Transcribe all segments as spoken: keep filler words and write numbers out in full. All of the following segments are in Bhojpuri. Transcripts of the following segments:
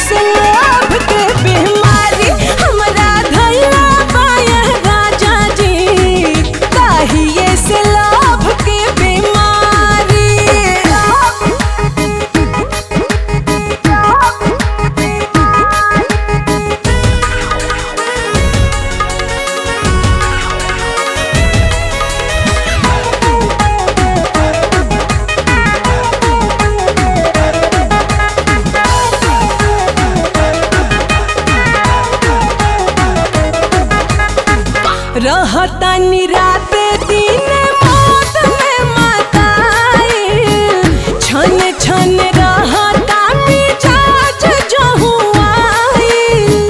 से लोभ के बीमारी हमरा धैला पाया राजा जी, काहिए से लोभ के बीमारी। रहतानी राते दिन मौत में मताइल, छन छन रहता मिजाज जहुआइल।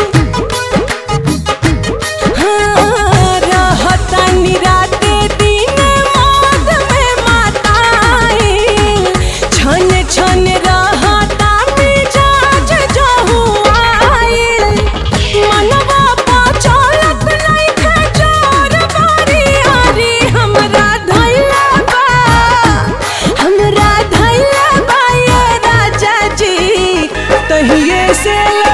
हाँ, रहतानी राते दिन मौत में मताइल, छन छन रहता मिजाज जहुआइल। मनवा पचलत नइखे जोर बरियारी, हमरा धइला बा हमरा धइला बा ये राजा जी, तहिए से